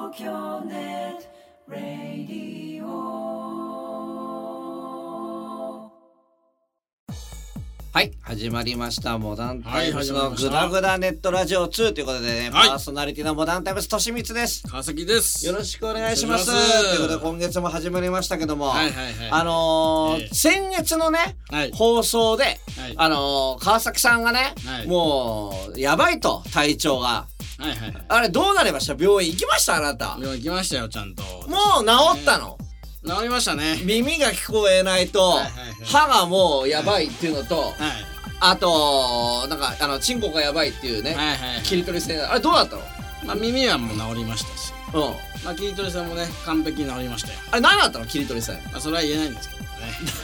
京ネットラディオ。はい、始まりましたモダンタイムスのグダグダネットラジオ2ということでね、パーソナリティのモダンタイムスとしみつです。 川崎です。 よろしくお願いします。ということで今月も始まりましたけども、先月のね、放送で、川崎さんがね、もうやばいと体調が。あれどうなりました？病院行きました？あなた。 病院行きましたよ、ちゃんと。 もう治ったの？ 治りましたね。 耳が聞こえないと、歯がもうやばいっていうのと、あとなんかチンコがやばいっていうね、切り取り線。あれどうだったの？ まあ耳はもう治りましたし、まあ切り取り線もね完璧に治りましたよ。 あれ何だったの？切り取り線。 まあそれは言えないんですけどね。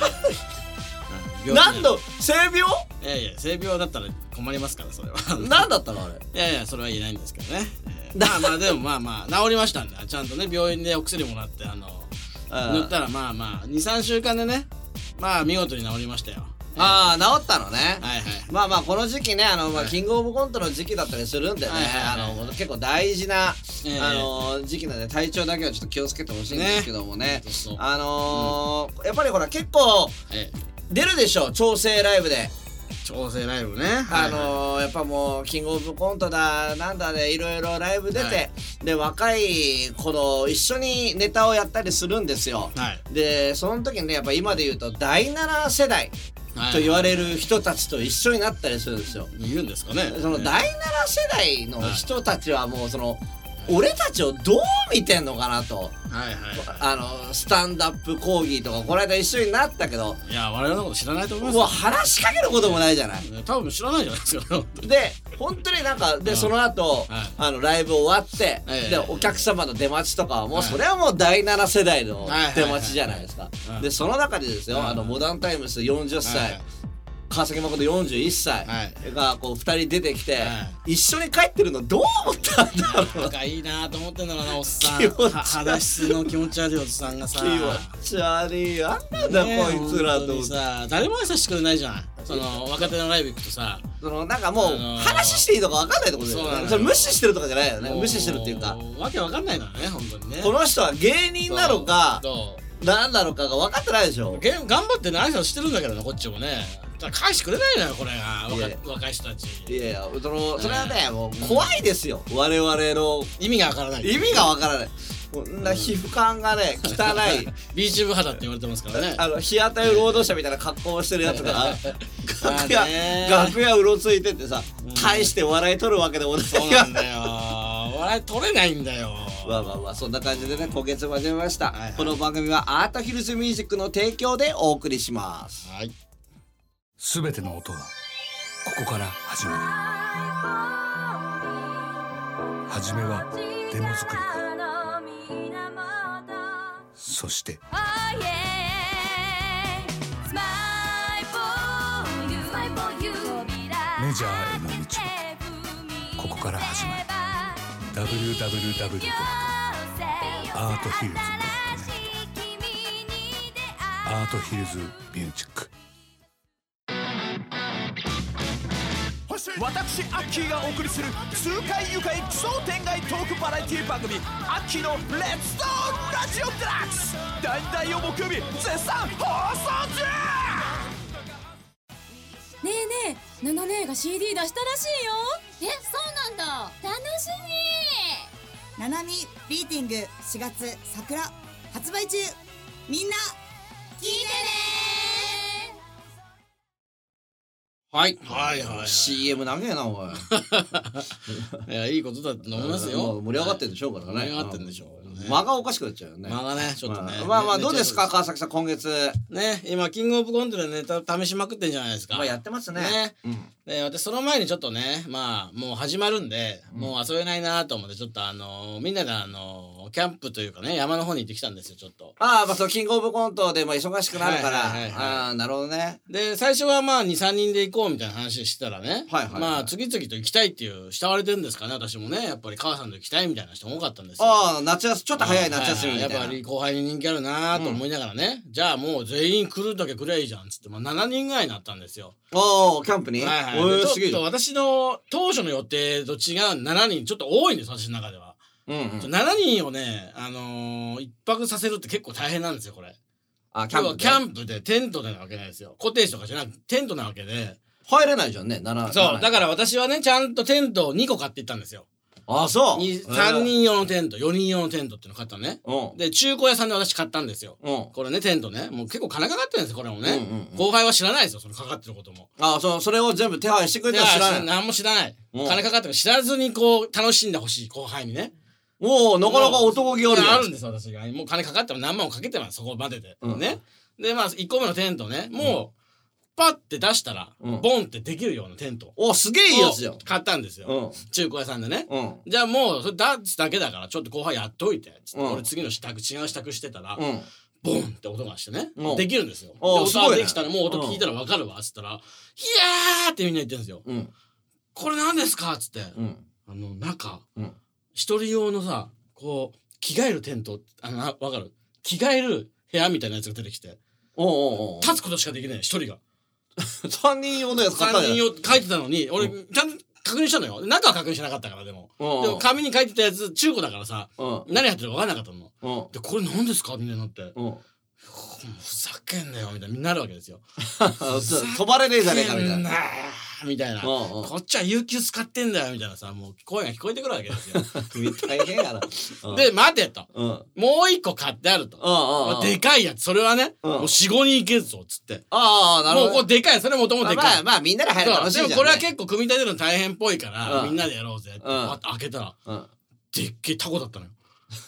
何度？性病？ いや性病だったら困りますからそれは。 何だったのあれ？ いやそれは言えないんですけどね。まあでもまあ治りましたんで、ちゃんとね病院でお薬もらって塗ったらまあ 2,3 週間でね、まあ見事に治りましたよ。 ああ治ったのね。まあこの時期ねキングオブコントの時期だったりするんでね、結構大事な時期なんで体調だけはちょっと気をつけてほしいんですけどもね。やっぱりほら結構出るでしょ、調整ライブで。 調整ライブね。 やっぱもうキングオブコントだなんだでいろいろライブ出て、で若い子と一緒にネタをやったりするんですよ。でその時にねやっぱ今で言うと第7世代と言われる人たちと一緒になったりするんですよ。 言うんですかね。 その第7世代の人たちはもうその俺たちをどう見てんのかなと。スタンダップ講義とかこの間一緒になったけど、 いや我々のこと知らないと思います。 もう話しかけることもないじゃない。 多分知らないじゃないですか。 で本当になんかでその後ライブ終わってでお客様の出待ちとかはもうそれはもう第7世代の出待ちじゃないですか。でその中でですよモダンタイムス40歳川崎誠41歳がこう2人出てきて一緒に帰ってるのどう思ったんだろう。 仲いいなと思ってんだろうなおっさん。肌質の気持ち悪いおっさんがさ、 気持ち悪いあんなんだこいつらとさ、誰も挨拶してくれないじゃん。その若手のライブ行くとさ、 なんかもう話していいとか分かんないってことだよね。それ無視してるとかじゃないよね。無視してるっていうかわけ分かんないのね本当にね。 この人は芸人なのか何なのかが分かってないでしょ。 頑張ってね挨拶してるんだけどねこっちもね。返してくれないのよこれが若い人たち。 いやそれはねもう怖いですよ。我々の意味がわからない。 意味がわからない。こんな皮膚感がね汚いビーチ部肌って言われてますからね。 日当たり労働者みたいな格好をしてるやつが楽屋うろついててさ、大して笑い取るわけでもない。 そうなんだよ。笑い取れないんだよ。 まあそんな感じでね今月も始めました。この番組はアートヒルズミュージックの提供でお送りします。 すべての音はここから始まる。はじめはデモ作りからそしてメジャーへの道もここから始まる。 www.arthillz.net アートヒルズミュージック。 私アッキーがお送りする痛快愉快奇想天外トークバラエティ番組アッキーのレッツトーラジオデラックス第2第4木曜日絶賛放送中。 ねえねえ、ナナ姉が CD 出したらしいよ。 そうなんだ、楽しみ。 ナナミビーティング4月桜発売中。みんな聞いてね。 はい CM 長えなおい。 いやいいことだと思いますよ。 盛り上がってんでしょうからね。 盛り上がってんでしょう。 間がおかしくなっちゃうよね。 間がねちょっとね。 まあどうですか川崎さん今月ね。今キングオブコントでネタ試しまくってんじゃないですか。 やってますね。 で私その前にちょっとねもう始まるんでもう遊べないなと思ってちょっとみんなでキャンプというかね山の方に行ってきたんですよちょっと。 そうキングオブコントで忙しくなるからなるほどね。 で最初は2,3 人で行こうみたいな話してたらね次々と行きたいっていう慕われてるんですかね。私もねやっぱり母さんと行きたいみたいな人多かったんですよ。 夏休みちょっと早い夏休みみたいな。 やっぱり後輩に人気あるなと思いながらね、じゃあもう全員来るだけ来りゃいいじゃんっつって7人ぐらいになったんですよ。 キャンプに。 ちょっと私の当初の予定と違う7人ちょっと多いんです私の中では。 7人をね一泊させるって結構大変なんですよこれ。キャンプでテントなわけないですよ。コテージとかじゃなくてテントなわけで入れないじゃんね。 そうだから私はねちゃんとテントを2個買っていったんですよ。 あ、そう。 3人用のテント、4人用のテントっていうの買ったのね。で、中古屋さんで私買ったんですよ。これね、テントね。もう結構金かかってるんですよ、これもね。後輩は知らないですよ、そのかかってることも。 あ、それを全部手配してくれたら知らない。 何も知らない。金かかってる知らずにこう、楽しんでほしい、後輩にね。 もう、なかなか男気ある。 あるんですよ、私が。もう金かかっても何万もかけてます、そこまでで。ね。で、まあ、1個目のテントね、もう、パッて出したら、ボンってできるようなテント。 お、すげえいいやつじゃん。 買ったんですよ。中古屋さんでね。じゃあもう、それ出すだけだから、ちょっと後輩やっといて。俺次の違う支度してたら、ボンって音がしてね。できるんですよ。音ができたら、もう音聞いたら分かるわ。つったら、いやーってみんな言ってるんですよ。これ何ですかつって。中、一人用のさ、こう、着替えるテント、分かる？着替える部屋みたいなやつが出てきて。立つことしかできない、一人が。 3人用のやつ買った 3人用書いてたのに、俺、ちゃんと確認したのよ。中は確認しなかったから、でも。でも、紙に書いてたやつ、中古だからさ、何やってるか分かんなかったの。で、これ何ですかみたいになって。ふざけんなよ、みたいな、みんななるわけですよ。 飛ばれねえじゃねえか、みたいな。 みたいな。こっちは有給使ってんだよ、みたいなさ、もう声が聞こえてくるわけですよ。 大変やな。 で、待てと。もう一個買ってあると。でかいやつ、それはね、もう4、5人いけるぞ、つって。 なるほど。 もうこれでかい、それもともとでかい。 まあ、みんなで入るの楽しいじゃん。 でもこれは結構組み立てるの大変っぽいから、みんなでやろうぜって。開けたら、でっけえタコだったのよ。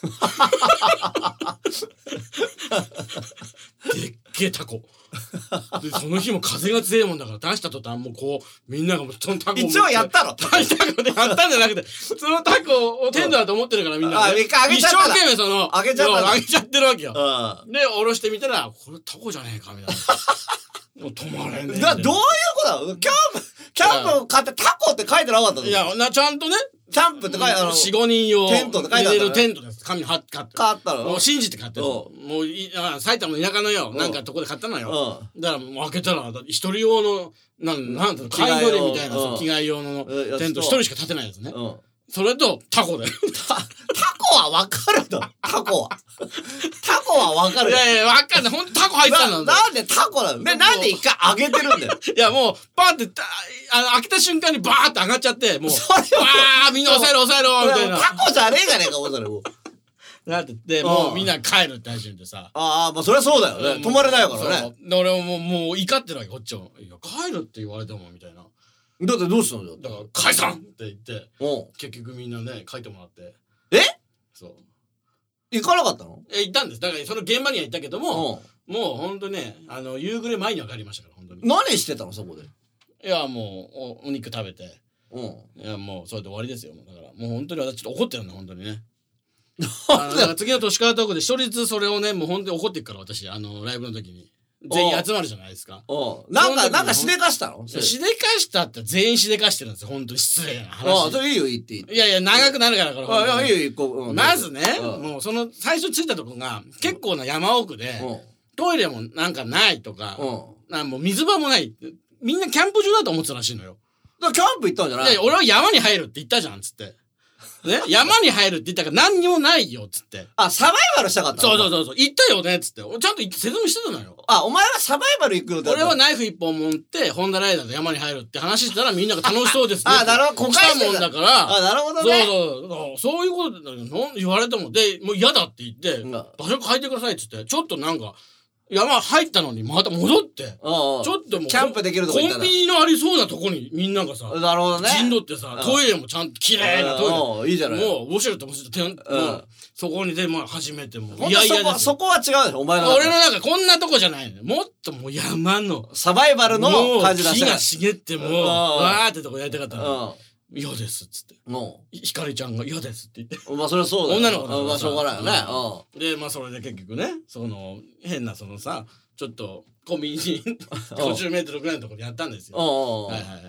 でっけえタコで、その日も風が強いもんだから出した途端もうこうみんながもうそのタコを一応やったのタコでやったんじゃなくてそのタコをテントだと思ってるからみんな、ね、一生懸命そのあげちゃってるわけよ。で下ろしてみたらこれタコじゃねえかみたいな。もう止まれねえ。 どういうことだ。キャンプ買ってタコって書いてなかったの。 いやちゃんとねキャンプって書いてある。 4、5人用テントって書いてある。 テントです。紙に貼って買ったの。 もう信じて買ってる。もう埼玉の田舎のよ、なんかとこで買ったのよ。だからもう開けたら一人用のなんていうの貝取りみたいな着替え用のテント一人しか立てないやつね。それとタコで。 タコはわかるの。タコはわかる。 いやわかんない。ほんとタコ入ってたの。 なんでタコなの。なんで一回上げてるんだよ。 いやもうパンって開けた瞬間にバーって上がっちゃってもうみんな抑えろみたいな。 タコじゃねえじゃねえかそれもう。 なってってもうみんな帰るって始めてさ。 まあそりゃそうだよね。止まれないからね。 俺もう怒ってるわけこっちも。いや帰るって言われてもみたいな。 だってどうしたの。 だから解散って言って結局みんなね書いてもらって。そう行かなかったの。 行ったんです。だからその現場には行ったけどももうほんとね夕暮れ前には帰りましたから本当に。 何してたのそこで。 いやもうお肉食べていやもうそれで終わりですよ。だからもう本当に私ちょっと怒ってるんだ本当にね。だから次の年からトークで一人ずつそれをねもう本当に怒っていくから私ライブの時に。全員集まるじゃないですか。 なんかしでかしたの。 しでかしたって全員しでかしてるんですよ。本当に失礼な話。 それいいよ言っていい。 いや長くなるからこれ。 いいよ行こう。 まずねもうその最初着いたとこが結構な山奥でトイレもなんかないとかもう水場もない。みんなキャンプ場だと思ってたらしいのよ。 だからキャンプ行ったんじゃない。 いや俺は山に入るって言ったじゃんつって。ね、山に入るって言ったから何にもないよっつって。 サバイバルしたかったの。 そう行ったよねっつって。ちゃんと説明してたのよ。 お前はサバイバル行くよ。 俺はナイフ一本持ってホンダライダーで山に入るって話してたらみんなが楽しそうですね。 なるほど。 来たもんだから。 なるほどね。 そういうこと言われてもでもう嫌だって言って場所変えてくださいっつってちょっとなんか。山入ったのにまた戻ってちょっともうキャンプできるとこ行ったらコンビニのありそうなとこにみんながさなるほどね陣取ってさトイレもちゃんと綺麗なトイレいいじゃないもうウォシュレットもしてそこにでも初めてもいやいやですそこは違うでしょお前の俺の中こんなとこじゃないのもっともう山のサバイバルの感じだ木が茂ってもうわーってとこやりたかったの嫌ですっつってひかりちゃんが嫌ですって言ってまあそれはそうだよ女の子だからしょうがないよねでそれで結局ね変なちょっとコンビニ50メートルぐらいのところでやったんですよ。はい。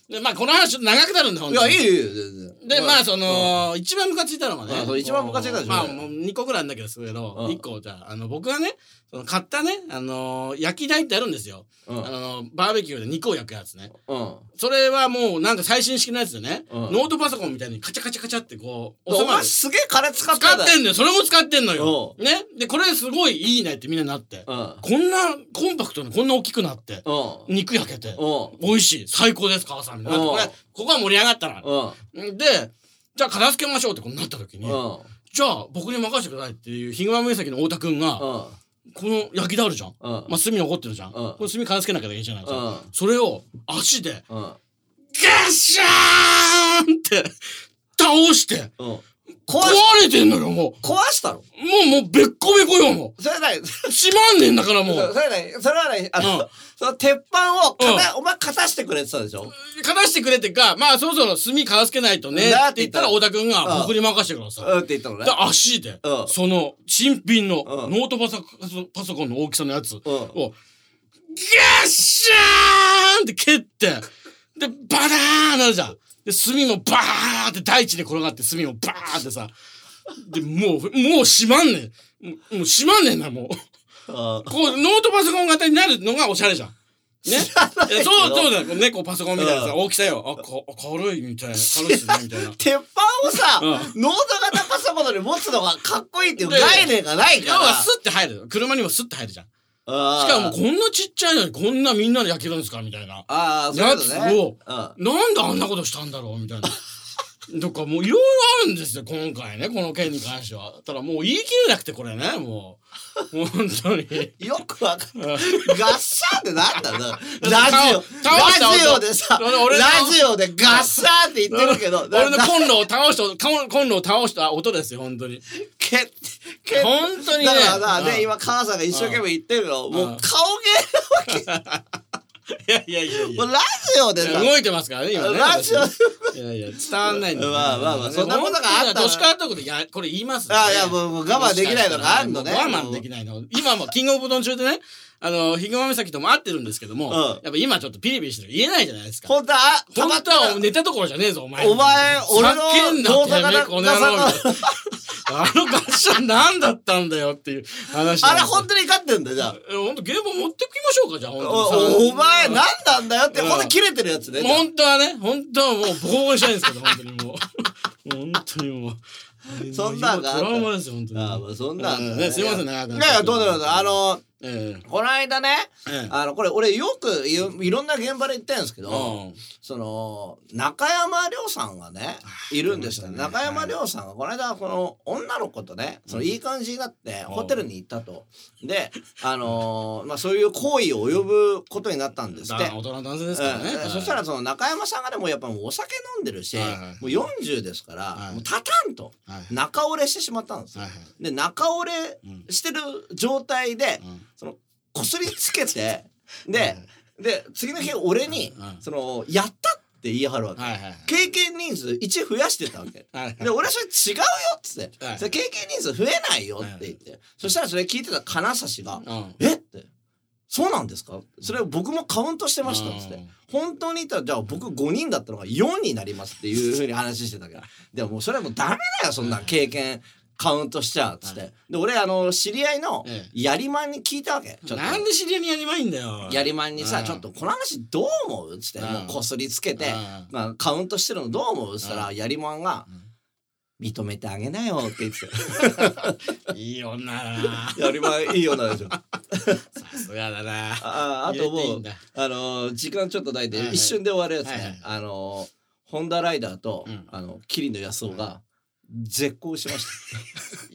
でまあこの話ちょっと長くなるんだ本当に。 いやいいよ。 でまあその一番ムカついたのはね。 一番ムカついたでしょ。 まあもう2個ぐらいあるんだけど1個じゃあ僕がね買ったね焼き台ってあるんですよ。バーベキューで肉を焼くやつね。それはもうなんか最新式のやつでね、ノートパソコンみたいにカチャカチャカチャってこうお前すげえ金使ってんだよ。それも使ってんのよ。ね。でこれすごいいいねってみんなになって、こんなコンパクトにこんな大きくなって肉焼けて美味しい最高です母さんみたいな。ここは盛り上がったな。でじゃあ片付けましょうってこうなった時に、じゃあ僕に任せてくださいっていうヒグマ紫の太田くんがこの焼き台あるじゃん。まあ炭残ってるじゃん。これ炭片付けなきゃいけないじゃないですか。それを足でガッシャーンって倒して壊れてんのよ。もう壊したの？もうべっこべこよ。もうそれない閉まんねんだからもうそれはねその鉄板をお前片してくれって言ったでしょ。 片してくれってかまあそろそろ炭片付けないとねって言ったら太田くんが僕に任せてくださいって言ったのね。 で足でその新品のノートパソコンの大きさのやつをガッシャーンって蹴ってでバダーンなるじゃん。で炭もバーって大地で転がって炭もバーってさでもう閉まんねん。もう閉まんねんなもう。こうノートパソコン型になるのがおしゃれじゃん。ね。そうだよ。猫パソコンみたいなさ大きさよ。軽いみたいな。軽いっすねみたいな。 鉄板をさノート型パソコンで持つのがかっこいいっていう概念がないから。 要はスッて入る。車にもスッて入るじゃん。しかもこんなちっちゃいのにこんなみんなで焼けるんですかみたいなやつをなんであんなことしたんだろうみたいな。とかもういろいろあるんですよ今回ねこの件に関しては。ただもう言い切れなくてこれねもう本当によくわかんない。ガッシャーってなんだろう。ラジオでさラジオでガッシャーって言ってるけど俺のコンロを倒した音ですよ本当に。本当にね。 だからね今母さんが一生懸命言ってるのもう顔芸なわけ。 いやラジオでさ動いてますからね今ね。 ラジオいや伝わんないんだよ。 まあそんなことがあったら年変わったことこれ言います。 いやもう我慢できないのがあるのね。 我慢できないの。今もキングオブドン中でねヒグマ岬とも会ってるんですけどもやっぱ今ちょっとピリピリしてる言えないじゃないですか。 本当は寝たところじゃねえぞお前。 俺の叫んだってこの野郎ガッシャン何だったんだよっていう話。 あれ本当に怒ってんだじゃあ。 本当現場持ってきましょうかじゃあ本当に。お前何なんだよって本当に切れてるやつね。 本当はもうボコボコにしたいんですけど本当にもう本当にもう。 そんなんがトラウマですよ本当に。 そんなんね。 すいません長くなって。 いやどうぞこの間ねこれ俺よくいろんな現場で言ってるんですけどその中山亮さんがねいるんですよ。中山亮さんがこの間この女の子とねそのいい感じになってホテルに行ったと。でまあそういう行為を及ぶことになったんですって。 大人の男性ですからね。 そしたらその中山さんがでもやっぱもうお酒飲んでるしもう40ですからもうたたんと中折れしてしまったんですよ。で中折れしてる状態でそのこすりつけてで次の日俺にそのやったって言い張るわけ。経験人数1増やしてたわけ。で俺それ違うよっつってそれ経験人数増えないよって言ってそしたらそれ聞いてた金指がえってそうなんですかそれを僕もカウントしてましたっつって本当に言ったらじゃあ僕5人だったのが4になりますっていうふうに話してたからでももうそれはもうダメだよそんな経験カウントしちゃうっつってで俺知り合いのやりまんに聞いたわけ。 なんで知り合いにやりまんいんだよ。 やりまんにさちょっとこの話どう思うっつってもうこすりつけてまあカウントしてるのどう思うっつったらやりまんが認めてあげなよって言ってた。 いい女だな。 やりまんいい女でしょ。 さすがだな。 あともう時間ちょっとないで一瞬で終わるやつね。ホンダライダーと桐野安男が絶交しました。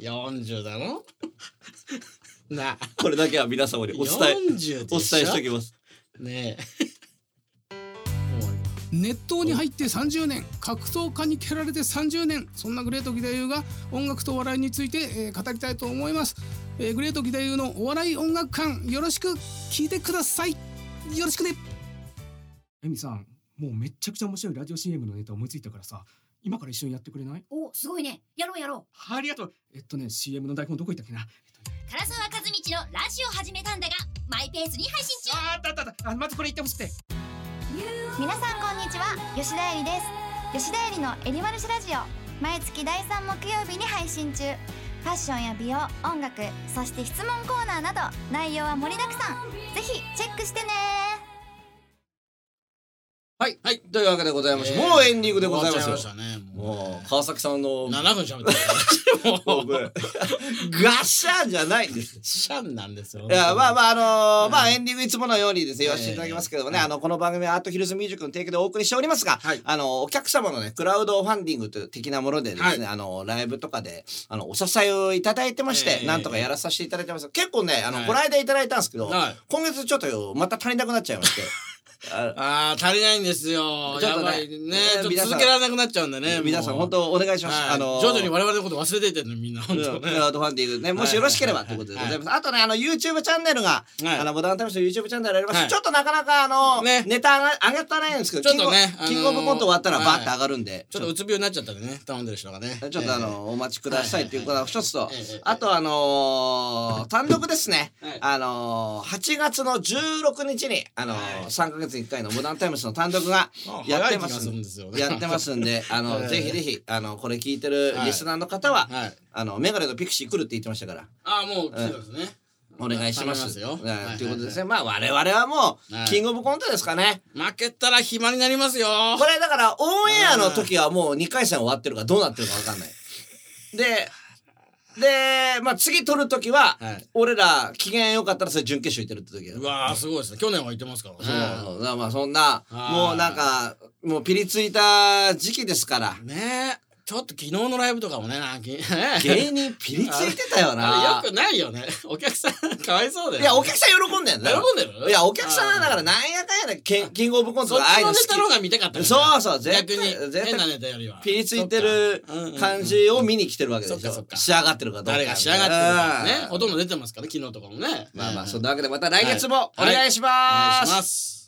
40だろな。 これだけは皆様にお伝えしておきますねえ。 熱湯に入って30年格闘家に蹴られて30年そんなグレート義太夫が音楽とお笑いについて、語りたいと思います。グレート義太夫のお笑い音楽館よろしく聞いてください。よろしくね。エミさんもうめっちゃくちゃ面白いラジオ CM のネタ思いついたからさ今から一緒にやってくれない？ お、すごいね。やろう。 ありがとう。CM の台本どこ行ったっけな。 唐沢和道のラジオ始めたんだがマイペースに配信中。 あったまずこれ言ってほしくて。 い皆さんこんにちは、吉田絵里です。吉田絵里のエリマルシラジオ、毎月第3木曜日に配信中。ファッションや美容、音楽、そして質問コーナーなど内容は盛りだくさん。ぜひチェックしてね。 はい、はい、というわけでございまして、もうエンディングでございますよ。もう川崎さんの 7分しゃべってるガシャンじゃないんです。 シャンなんですよ。 いや、まあエンディングいつものようにですね、言わせていただきますけどもね、この番組はアートヒルズミュージックの提供でお送りしておりますが、お客様のねクラウドファンディングという的なものでですね、ライブとかでお支えをいただいてまして、なんとかやらさせていただいてます。結構ねこの間いただいたんですけど、今月ちょっとまた足りなくなっちゃいまして。 足りないんですよ。やばいね。ちょっと続けられなくなっちゃうんでね。 皆さん本当お願いします。 徐々に我々のこと忘れていてるのみんな本当ね。 クラウドファンディングね、もしよろしければということでございます。あとねYouTube チャンネルがモダンタイムズの YouTube チャンネルあります。ちょっとなかなかネタ上げたないんですけど、 ちょっとねキングオブコント終わったらバーって上がるんで、 ちょっとうつ病になっちゃったんでね、頼んでる人がね。 ちょっとお待ちくださいということが一つと、あと単独ですね。8月の16日に3ヶ月に1回のモダンタイムズの単独がやってますんで、ぜひぜひこれ聞いてるリスナーの方はメガネとピクシー来るって言ってましたから、 もう来てますね。 お願いしますよということですね。まあ我々はもうキングオブコントですかね。 負けたら暇になりますよ。 これだからオンエアの時はもう2回戦終わってるからどうなってるか分かんない。でまあ次取る時は俺ら機嫌良かったらそれ準決勝行ってるって時。 うわーすごいですね。去年は行ってますからね。 そうまあそんなもうなんかもうピリついた時期ですからね。ちょっと昨日のライブとかもね、 芸人ピリついてたよな。 よくないよね。お客さんかわいそうだよ。 いやお客さん喜んでんだよ。 喜んでる。 いやお客さんだからなんやかんやでキングオブコントがああいうの好き。そっちのネタの方が見たかった。 そうそう逆に変なネタよりはピリついてる感じを見に来てるわけでしょ。仕上がってるかどうか。 誰が仕上がってるかね。ほとんど出てますから昨日とかもね。 まあそんなわけでまた来月もお願いします。